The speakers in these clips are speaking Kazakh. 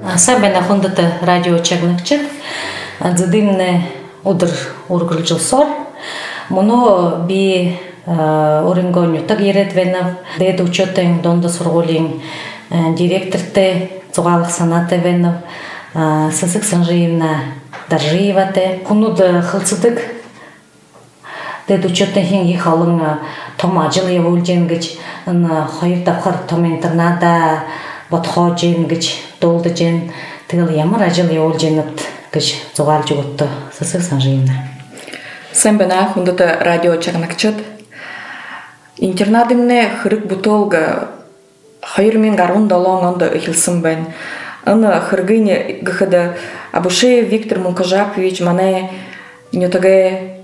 Сабена хондата радио чагнакчык, задымне удыр ургылжылсор, моно би Оренгоню так еретвенов, деда учетен донда сурголин директорте цугалых санате венов, сысык санжиевна Даржиевате, кунуда хылцыдык деда учетен хинги халың том ажыл евулженгич, хайыр тапхар том интернада батхоженгич, долдыжен, тыгыл ямар ажыл евулженет гич цугал жугутты, сысык санжиевна. Сэмбена хундата радио чагнакчыт. Интернадымне хырык бутолга хайыр мен гарун далон онда ихилсым бен. Аны хыргыне гыхада Абушеев Виктор Мукажапович мане нютаге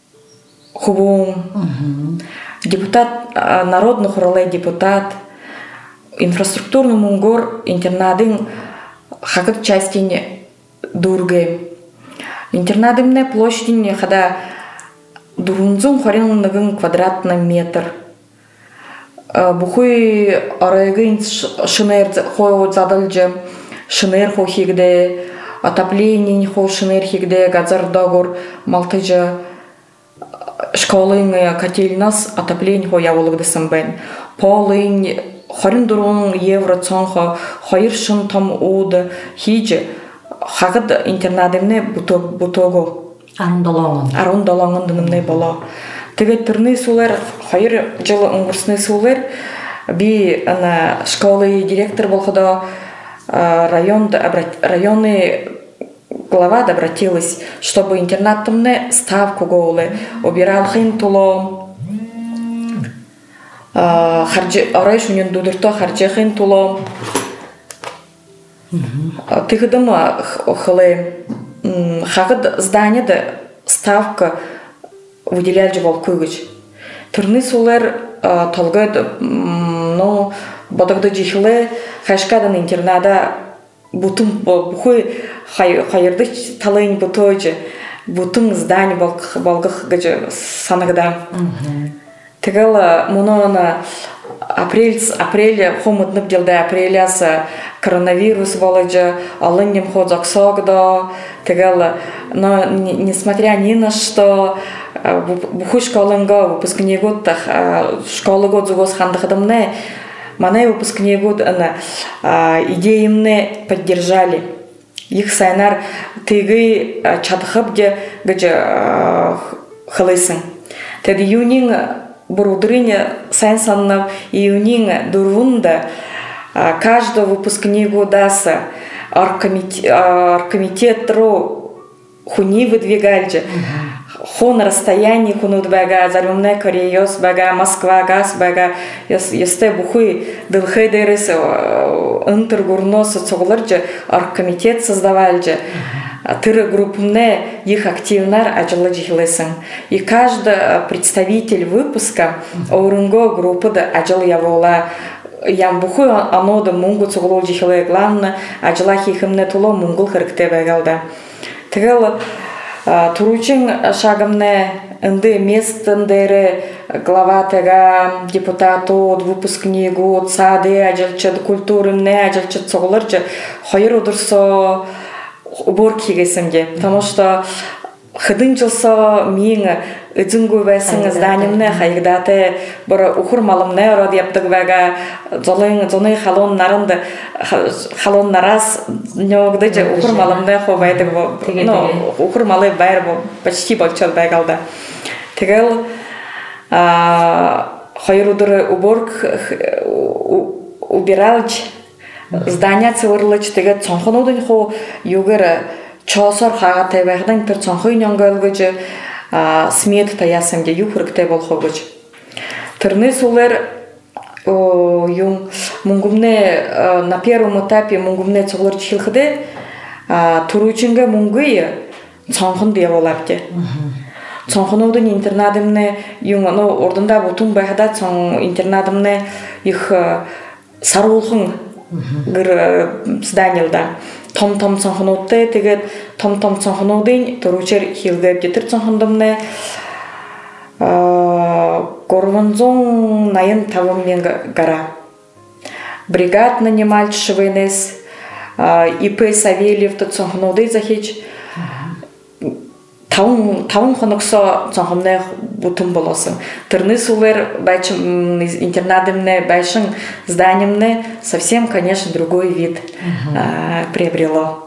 хубун депутат народных ролей депутат инфраструктурный мунгор интернадын хакыт частине дурге. Интернадымне площадине хада дурунзун хоренлыгын квадратный метр. Бухуй арайгын шинер хо задалжы, шинер хо хигде, отопление хо шинер хигде, газар дагор малтыжы школын котельнас отопление хо явылыгдысым бен. Полын хорен дурун евро цонхо, хайыр шын там уды хиджи, хагыд интернадымне бутого. Арун долоңын дынымны бола. Теге түрні сулар, хайыр жылы ұңғырсыны сулар, би школы директор болғыда районный глава обратилась, чтобы интернатымны ставку голы, убирал хин туло, арай шунен дудырто харчы хин туло. Тыгыдым хылы хагыд зданиеда ставка выделяли бол көгіч. Түрні солар толгайды, бодогды жихілі хашкадан интернада бутын бұхой хайырды талайын бұтойжы, бутын здание болғық гыжы санығда. Тегел мұны апрель хомытнып жылды апрелясы коронавирус болыжы, алыннем ходзак согда. Тегел, но несмотря ни на что, буху школынга выпускний год, школы год зугос хандахадымне, мане выпускний год идеямне поддержали. Их сайнар тыгы чадхабде гыжы хылысын. Тед юнин бурудырыне сайнсаннав июнин дурвунда каждого выпускний годаса оргкомитет хуни выдвигальджи. Хон расстояние хунуд бага, зарумне Кореёс бага, Москва газ бага, есте бухуй дылхай дерес интергурносы цогларджи оргкомитет создавальджи. Тыры группне их активнар ажилы жихлесын. И каждый представитель выпуска орунго группы да ажил явола. Ям бухуй анода мунгу цогло жихле главное, ажила хихимне туло мунгул хыркте багалда. Тегел Туручин шагамне энды местендері глава тега депутату выпускний год сады ажилчы культурымне ажилчы цоғылырчы хайыр удырсо уборки гесімге. Потому что хыдын жылсо мен үдзінгу бәсің зданиемне хайгдаты бір ухур малымне род яптық бәга зоны халон нарынды халон нарас нёгды же ухур малымне ховайды ухур малы байр почти бақчал бәгалда. Тегел хайыр удыры уборк убиралч здания цывырлыч теге цонхонудын хо югыры чосор хага тебэгдэн пер цонхой нёнгөлгөжө смет таясымге юхуркте болхогоч. Тырны сулер юм мунгумне на первом этапе мунгумне цоглор чилхде туручинге мунгуй цонхон дия болапте. Цонхонудын интернадымне юм ордунда бутун байхада цон интернадымне их сарулхун гыр зданиелда. Том цонхонудте тегет том цонхонудын туручер хилгеп жетир цонхондымне горвонзон найын тавым мен гара. Бригад нанимальчы венес ИП Савельев тцонхнуды захич таун хоноксо цонхомне бутун болосын. Тырны сулер бачым интернатымне башын зданиемне совсем, конечно, другой вид приобрело.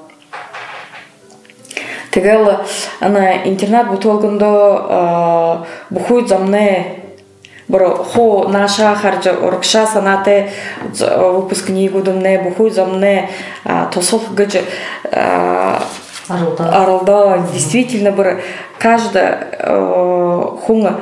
Тегел ана интернат бутолгондо бухуй замне бро хо наша харжа оркша санате выпускник удумне бухуй замне тосол гыж аралда действительно бро каждая хунга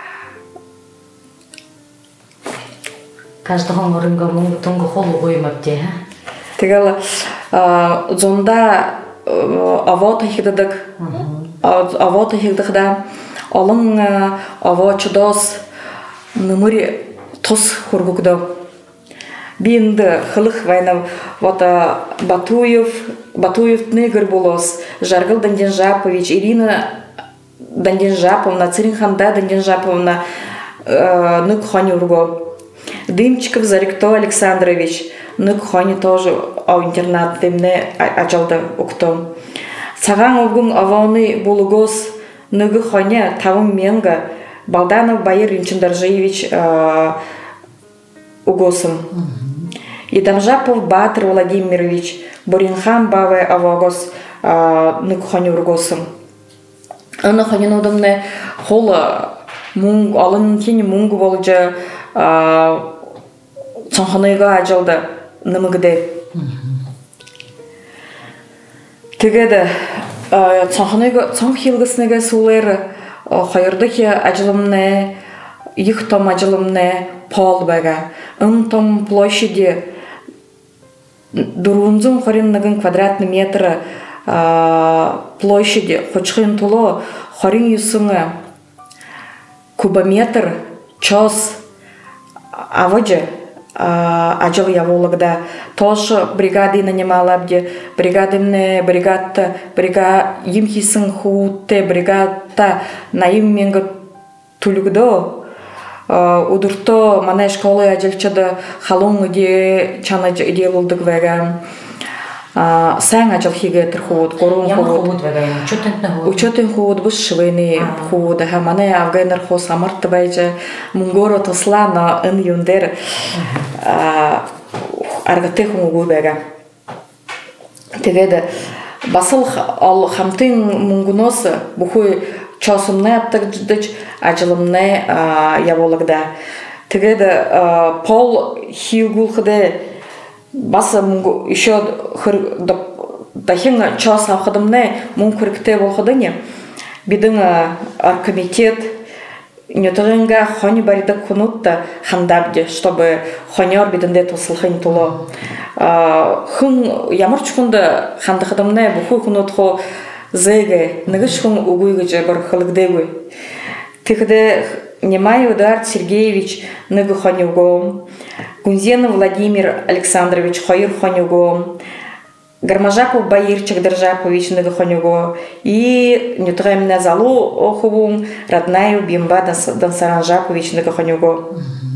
каждый хунга рынга мунг тунга холу боймапте. Тегел зонда авото хидадык авото хидадык алың аво чудос нумури тос хургукда бинды хылых вайна вот Батуев негр болос Жаргал Данденжапович Ирина Данденжаповна Циринханда Данденжаповна нык ханюрго Дымчиков Зарикто Александрович нык хани тоже интернат демне ачалды укто саган огун аваны булугос ныгы ханя тавым менга Балданов Баир Инчендаржиевич угосым Едамжапов Батыр Владимирович Боринхан Баве Авагос нык ханюргосым аны ханюнодымне хола мунг алын кени мунгу болжа цонханыга ажалды нымыгде тегеде цонхилгыснеге сулер хайырдыки ажылымне ихтом ажылымне пол бага том площади дурунзун хориннагын квадратный метр площади хочхын туло хорин юсыңы кубометр час аваджи ажал явологда тоже бригады нанимала бде бригадымне бригадта им хисың хуутте бригадта наим менга тулюгдо удурто мана школы ажалчада халон де чана делулдык вега саң ажал хиге терхуут корун хуут вега учетен хуут бус швейны хуут ха мана авгайнер хо самарт байжа мунгоро тослана ын юндер аргате хумугу вега тегеде басыл ал хамтын мунгуносы бухуй часымне аптагдыч ажылымне явологда тегеде пол хилгулхде баса мунгу еще дахин час авхадымне мункуркте болходыне бидың аркомитет нетогенга хони барида кунутта хандабде чтобы хонер биденде тосылхын туло хын ямарчкунда хандахадымне бухуй кунутхо зэгэ нагышхун угуйгыча бар халыгдэгуй тыхде Немай Удар Сергеевич нагы хонюго Гунзенов Владимир Александрович хайыр хонюго Гармажапов Баир Чагдержапович нагы хонюго и нютгэмне залу охувум Раднаю Бимба Дансаранжапович нагы хонюго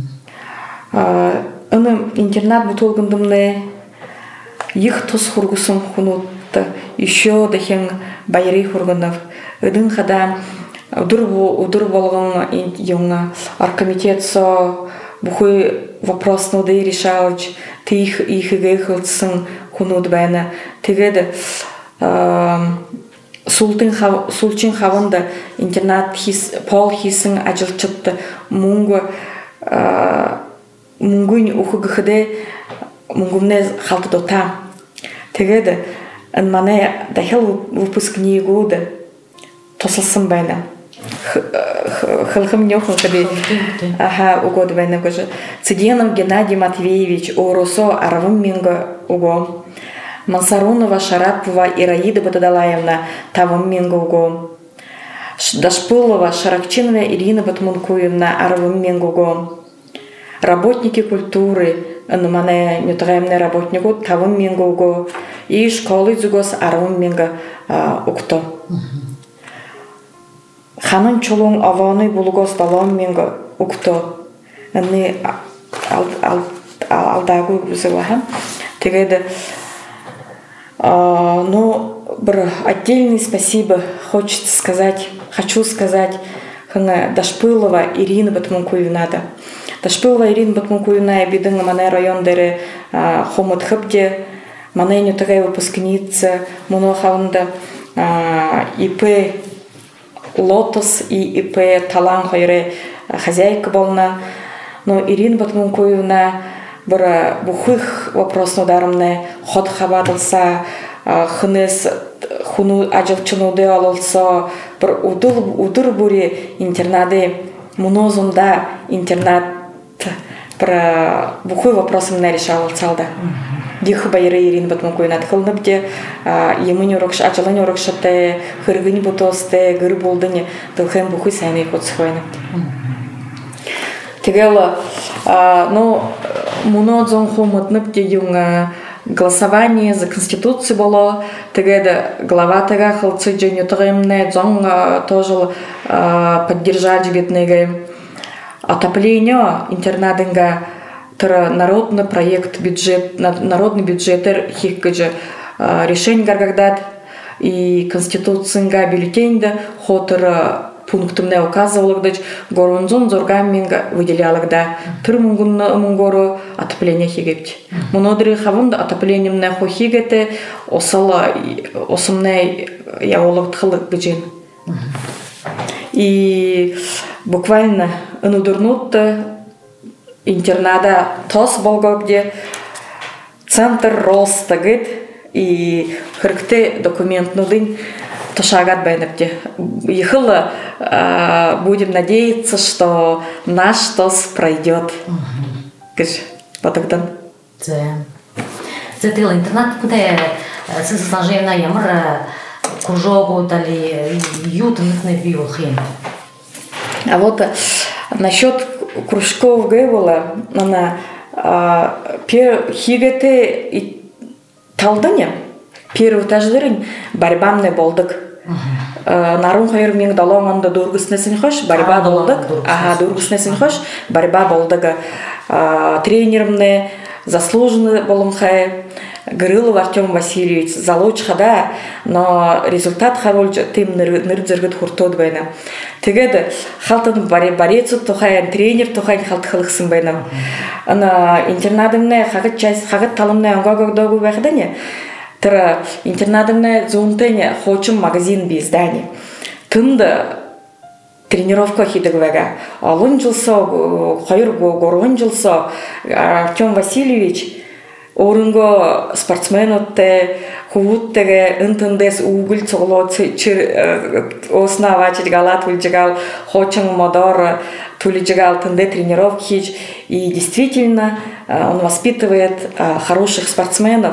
аны интернат бутолгындымне их тос хургусым хунутта еще дахен Байри хургунов ыдын хада удур болгон юнга аркомитет со бухуй вопрос ноды решалыч ты их гехылсын хунут бэна тегеде сулчин хаванда интернат пол хисың ажылчытты мунгуин ухугыхыде мунгумне халты дота тегеде мане дахел выпускнигу да тосылсын бэна хылхым нёхын каде угод бэна гожа Цыденов Геннадий Матвеевич Оросо Аравым Минга уго Мансарунова Шарапова Ираида Батадалаевна Тавым Минга уго Дашпылова Шарапчинова Ирина Батмункуевна Аравым Минга уго работники культуры мане нютгаемне работнику Тавым Минга уго и школы зугос Аравым Минга укто Ханын чулун аваны булгос Талам Минга укто аны алдагу зылахан тегеде Ну, отдельное спасибо хочу сказать Дашпылова Ирина Батмункуевнада. Дашпылова Ирина Батмункуевна бидың мане райондары хомут хыпте, мане нютагай выпускница, муно хавында ИП Лотос и ИП Талан хайры хозяйка болна. Но Ирина Батмункуевна бір бухых вопрос нодарымны ход хабадылса, хуну ажылчынуды алылса, бір удыр бури интернады, мунозунда интернат бір бухой вопросымны решал салда. Дихы байры Ирина Батмункуевна тқылынып де, емін өрікші, ажылын өрікшіті, хыргыни бұтосты, гыр болдыны, дылхын бухой сайны қотсықойны. Тегелі, ну, мунозун хумытнып де голосование за Конституцию было, тогда глава тага хылцы дженютыгымны зон тоже поддержать бедныгы. Отопление интернатынга народный проект бюджет, народный бюджет хиккаджи решение гаргагдат и Конституцинга бюллетеньда хотыр пунктымне указывалыгдыч горунзон зоргаминга выделялыгда тыр мунгору отопление хигепти. Монодыры хавында отоплениемне хохигете осымне яволык тхылык бюджет. И буквально инудурнутты интернада тос болгобде центр роста гыт и хыркты документнудын тошагат байнапте. Ехала, будем надеяться, что наш ТОС пройдет. Потогдан. Зетил интернат, куда сложена ямра кружогу дали ютный биохим. А вот насчет кружков Гэвола, она хигете и талдыне первый этаждырын борьбамны болдык. Нарун хайр мен далоңанда дургуснесин хош борьба болдык. Дургуснесин хош борьба болдык. Тренерымны заслуженный болымхай Грылов Артем Васильевич залучхада, но результат харольча тем нырдзыргыт хуртод байна. Тегеді халтын борецу тухайын тренер тухайын халтхылықсын байна. Ана интернадымны хагыт талымны аңгагагдогу бәхдәне. Тыра интернадымны зонтене хочым магазин бездани. Тынды тренировка хидыгвега. Алын жылса, хайыр горгон жылса, Артем Васильевич орынго спортсмен отте, хувуттеге ынтындес угыл цогло осна вачит галат выльджигал, хочым модор тулиджигал тынде тренировки. И действительно он воспитывает хороших спортсменов.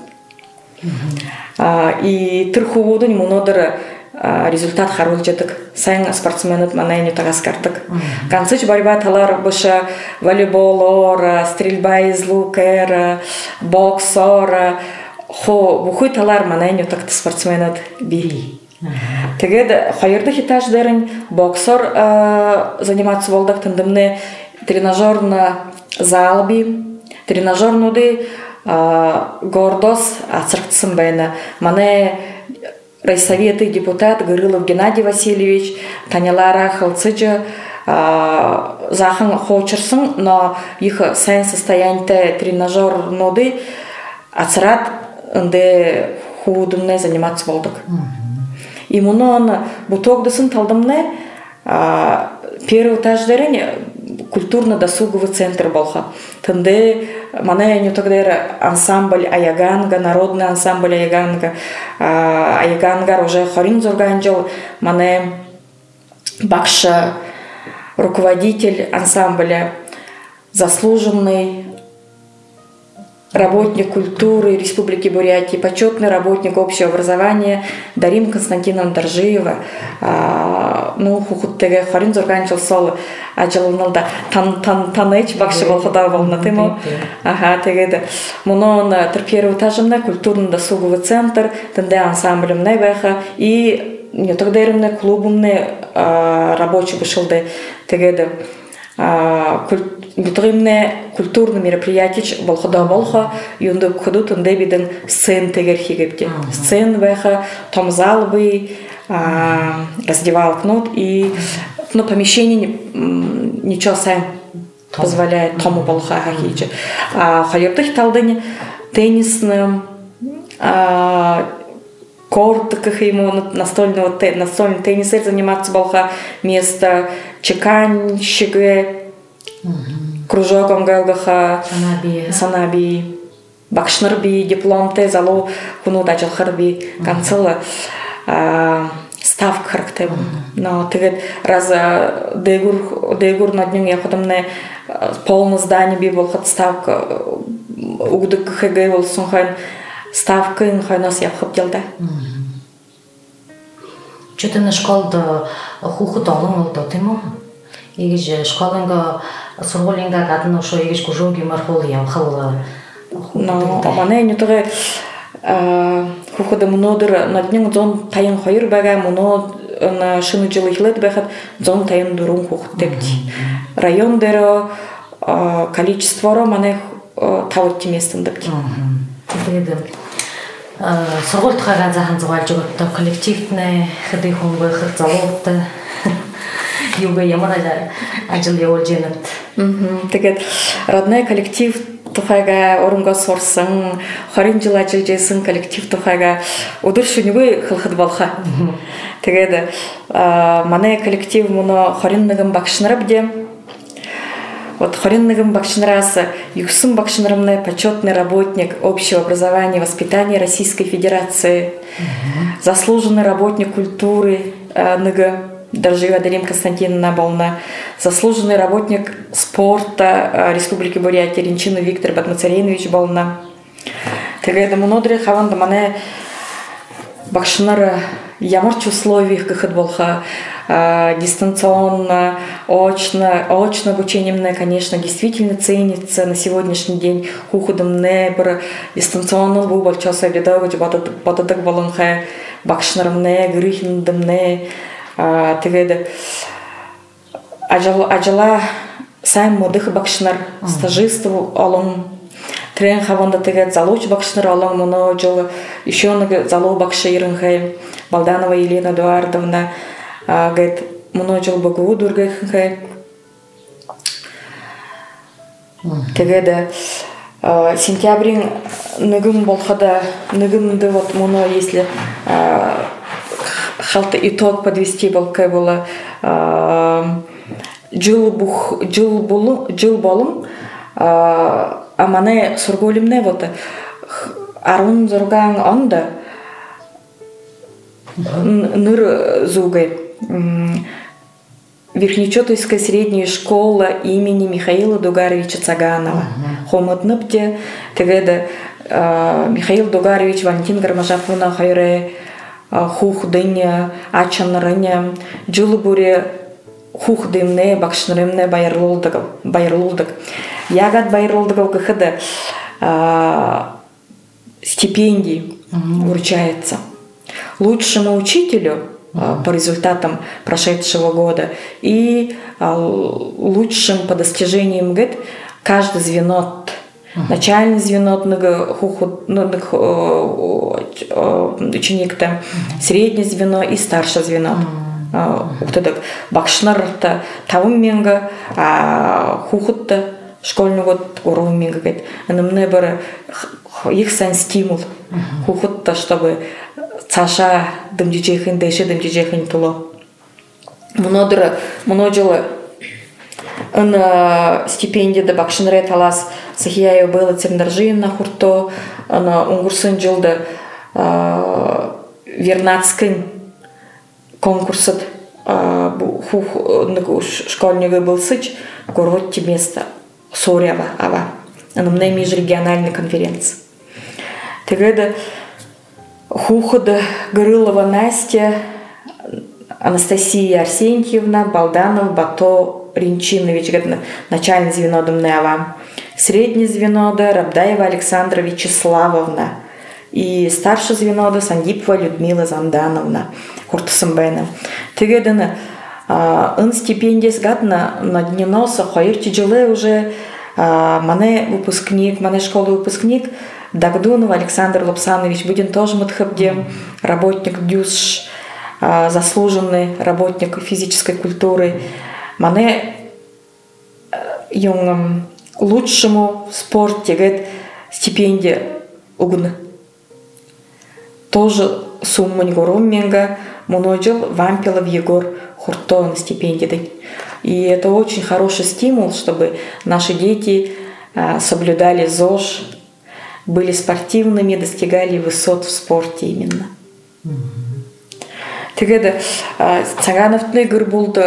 И тырхувудын мунодыр результат харылжатык. Сайн спортсменот манайны тагаскартык. Канцыч борьба талар быша волейболор, стрельба из лука, боксор, бухуй талар манайны такты спортсменот бери. Тегед хайырды хитаждарын боксор заниматься болдак тындымны тренажерна залби, тренажернуды гордос ацырктсын байна. Мане райсоветы депутат Гырылов Геннадий Васильевич танялара хылцыжы захын хочырсын, но их сайн состояние тренажер ноды ацырат инде худымне заниматься болдык. И муно бутогдысын талдымне первый этаждарын культурно-досуговый центр болха. Тынды мане нютагдер ансамбль Аяганга, народный ансамбль Аяганга. Аягангар уже хорин зорганжал, мане бакша руководитель ансамбля, заслуженный работник культуры Республики Бурятия, почетный работник общего образования Дарим Константиновна Доржиева. Хухуттеге хорин зорганчыл сол ажылынылда таныч бакшы болхуда болна тему. Тегеді. Мұнон первый этажымна культурно-досуговый центр, тынде ансамблемне бэха и клубымне рабочий бышылды. Тегеді. Бутгимне культурный мероприятие болхода болха, юнда кудут унде биден сцен тегер хигепте. Сцен веха, том зал бы, раздевалок нот и помещение ничего сам позволяет тому болха хахиче. Хайоптых талдыне теннисным кортах ему настольный теннисер заниматься болха место чеканщиге кружоком галгаха санаби бакшнарби дипломте залу куну дачалхарби канцела ставка характер. Но ты раз дегур над ним я потом не полное здание би был ход ставка угдык хэгэй был сунхан ставка инхай нас я хотел да. Что-то на школда хуху талын олда тему. Иге школанга сургулинга гадно шо иге кужоги мархол ям хала. Но мане не тоге хухуда мнодыр над ним зон тайын хайыр бага мно на шину жылы хилет бахат зон тайын дурун хухут депти. Район деро количество ро мане тавырти местен депти. Сургуульд хагаа захан зугаалж өгöd коллективный хэдий хүн байх залууд юуга ямар ажил явуулж байна. Тэгээд родной коллектив тухайга оронгоо сурсан 20 жил ажиллаж байсан коллектив тухайга өдөр шөнөгүй хылхад болхоо. Тэгээд манай коллектив мөн 21 багш нар бдэ. Вот 21 багшнараас 9 багшнарымны почетный работник общего образования и воспитания Российской Федерации, заслуженный работник культуры ныгы Доржиева Дарим Константиновна Болна, заслуженный работник спорта Республики Бурятия Ренчинов Виктор Батмацаринович Болна. Тэгээд мнодри хаванда мане багшнар ямарч условиях кахат болха дистанционно, очно обучение, конечно, действительно ценится на сегодняшний день. Хухудам небр дистанционно был большой ледовый, бататак баланха бакшнарам не, грыхиндам не. Тэгээд ажала сам модых бакшнар стажистов алон. Трен хаванда тэгээд залуч бакшнар алон моно жол еще на залу бакша ирынхай Балданова Елена Эдуардовна. Говорит, много жил Богу дургайхай. Тогда сентябрь нагум болхада нагумды вот моно если халта итог подвести болкай было жил болым а мане сургулимне вот арун зурган онда ныр зугай. Верхнечетовская средняя школа имени Михаила Дугаровича Цаганова. Хомутныпте, тогда Михаил Дугарович Валентин Гармажапуна хайре хух дыня, ачанрыня, джилбуре хух дымне, бакшнырымне байырлулдык. Ягат байырлулдык кахыда стипендий вручается лучшему учителю по результатам прошедшего года и лучшим по достижениям ГЭТ каждое звено, начальное звено ученик-то, среднее звено и старшее звено. Бакшнар-то таумменга, а хухут-то школьный год уровменга ГЭТ. Мне было их сан стимул хухут-то, чтобы Саша дымдижехин дэше дымдижехин туло. Множила стипендия да бакшинре талас сахияю было церндаржин на хурто на унгурсын жылда вернадскин конкурсат школьника был сыч город место Сорява ава на межрегиональной конференции. Тогда Хухуда Горылова Настя, Анастасия Арсентьевна, Балданов, Бато Ренчинович, начальное звено Думнева, среднее звено Рабдаева Александра Вячеславовна и старшее звено Сандипова Людмила Замдановна, Хуртасамбена. Тегедана ын стипендияс гадна на дненоса хайрчи жылы уже мане выпускник, мане школы выпускник Дагдунов Александр Лапсанович Будин тоже мадхабде, работник ДЮСШ, заслуженный работник физической культуры. Мане юнгам лучшему в спорте говорит стипендия угны. Тоже сумма не гором менга, моножил Вампилов Егор Хуртон стипендии. И это очень хороший стимул, чтобы наши дети соблюдали ЗОЖ, были спортивными, достигали высот в спорте именно. Тэгеді Цагановтны гүр болды,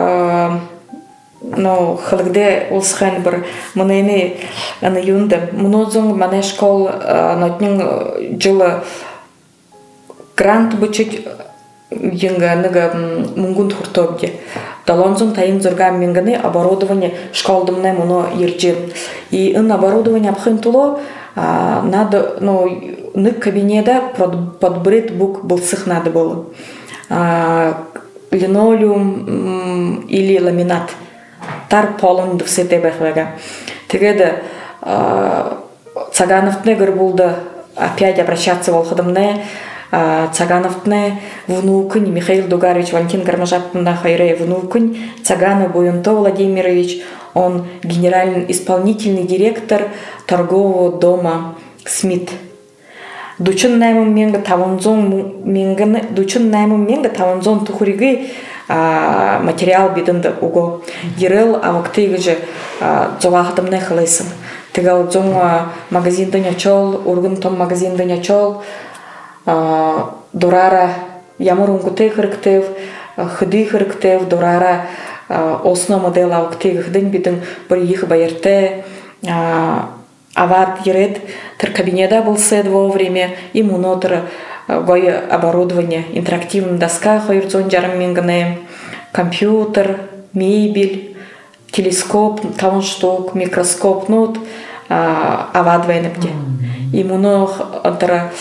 халыгде олсхан бір мұнайны аны юнды. Мұнозың мане школ нотнің жылы грант бычыт юнга ныга мунгун хуртобде. Далонзың тайын зурган менганы оборудование школдымны мұны ерджин. И ын оборудование абхын туло надо, нык кабинеда подбрит бук былсых надо было. Линолеум или ламинат. Тар полын дұфсете бәхвега. Тегеді Цагановтны гөр болды опять обращаться волхадымны. Цагановтны внукын Михаил Дугарович Валентин Гармажапында хайры внукын Цаганов Буйонто Владимирович. Он генеральный исполнительный директор торгового дома Смит. Дучун наймым менга таванзон менганы дучун наймым менга таванзон тухуриги материал бидинда уго ерел авактыгы же зоахтымны хылысын. Тегал зон магазинда нячол, ургын том магазинда нячол, дурара ямурунгуты хырктев, хыды хырктев, дурара осна модель авактыгы хыдын бидин бір их байерте. Ават ерет тер кабинета был сет вовремя, и мунотер гое оборудование, интерактивная доска, хайрцон жарым менгане, компьютер, мебель, телескоп, там штук, микроскоп, ават вайнепте. И мунох антера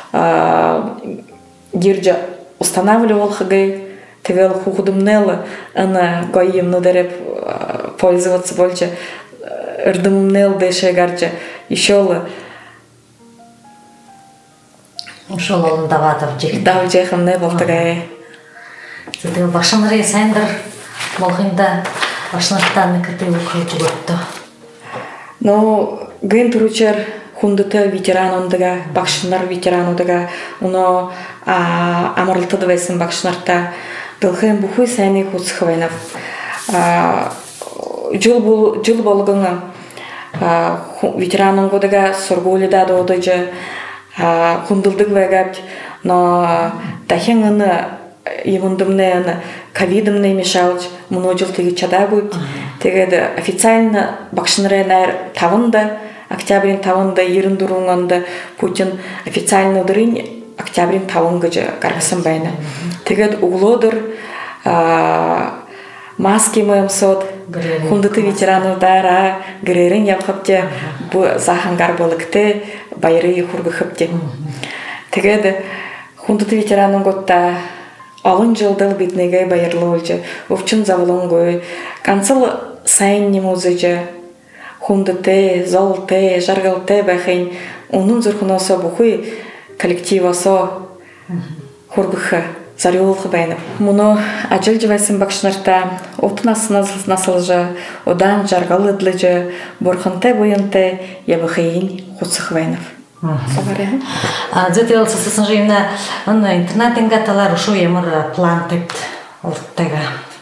дирджа устанавливал хагай, тевел хухудумнела, она гоем нудереп пользоваться больше. Эрдымнел деше гарча ишол ушол даватов жек. Дав жехам не болтагай. Зато башынры сендер молхинда башынртан кыты укылчу готто. Ген туручер хундыты ветеран ондага, башынар ветеран ондага, уно амарлты дывайсын башынарта. Дылхын бухуй сайны хуцхвайнав. Жыл болгыңа ветеранын годыга соргулида доодыжы хундылдык вегап, но тахеңыны емундымны ковидымны мешалыч, мұны жыл теги чада будет. Тегеді официально бақшыныры нәр тавында, октябрин тавында ерін дұрыңында Путин официально дырын октябрин тавыңғы жы қарғысын байны. Тегеді углодыр маски моем сот, хундыты ветерану дара, грерин япхапте, бу захангар болыкты, байры хургы хапте. Тегеді хундыты ветерану готта алын жылдыл битнеге байырлы олжы, овчын завылын гой, канцыл сайын немузыжы, хундыты, золты, жаргылты бәхейн, onun зұрқынасы бұхы коллективасы хургыхы. Зарюлхы байнып. Мұны ажыл жывайсын бақшынарта, отынасы насылжы, одан жарғалыдлыжы, бұрқынты бойынты, ебіхейін құтсық байнып. Зөте олсы сысын жиымна, интернет ингаталар ұшу емір план тепт олттайға.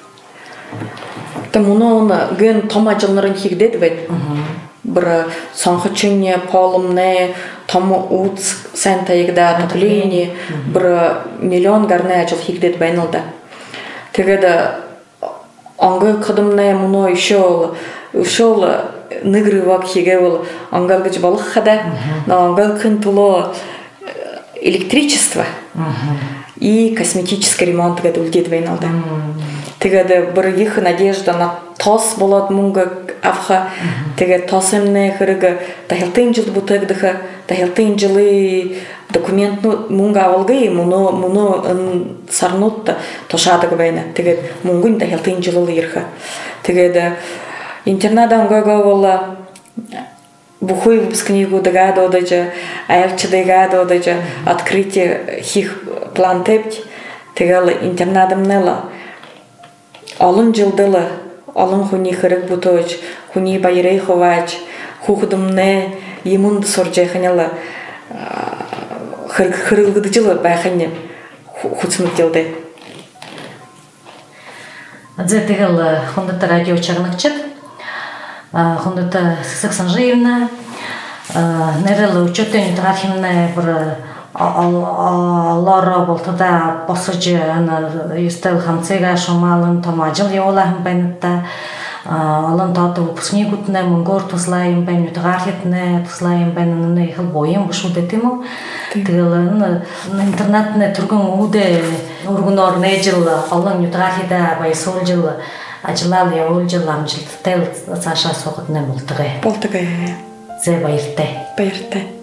Мұны ген том ажылнырын хигдеді бәд. Бір санхычыне, полымне, тому уц сентаегда топление, бір миллион гарне ажыл хигдет байнылда. Тегеді аңғы қыдымне мұны үшол ныгрывак хиге ол аңғалгыч балық хада, но аңғал кын туло электричество и косметический ремонт гэд үлдет байнылда. Тегеді бір их надежда на тос болот мунга авха теге тосемне хырыгы тахилтын жыл бутыгдыха тахилтын жылы документну мунга авалгы муну сарнутта тошадыгы байна теге мунгун тахилтын жылы ирха теге интернатдан гого бухой выпускнику дагадо дача аялчы дагадо дача открытие хих план тепт тегала интернатымнела алын жылдылы алын хуни хырык буточ хуни байрей ховач хухдымне емунды соржайханяла хырылгыды жылы байхане хутсынып келді. Адзе тегал хондата радио чагныкчыт хондата Сысык Санжиевна нерел учетен трахимне бір Аллара болтада басыжы естел хамцега шомалын тамажыл еолахым бәнітті алын таты выпускник үтіне мұнгор тұслайым бән үтіғархетіне тұслайым бәнінің ехіл бойым бұшыл детімі тігілін интернетіне түргін ұды ұрғынор не жыл алын үтіғархеда бай сол жыл ажылал я ол жыл амжыл тәл саша соғытіне болтығы Зе байырты.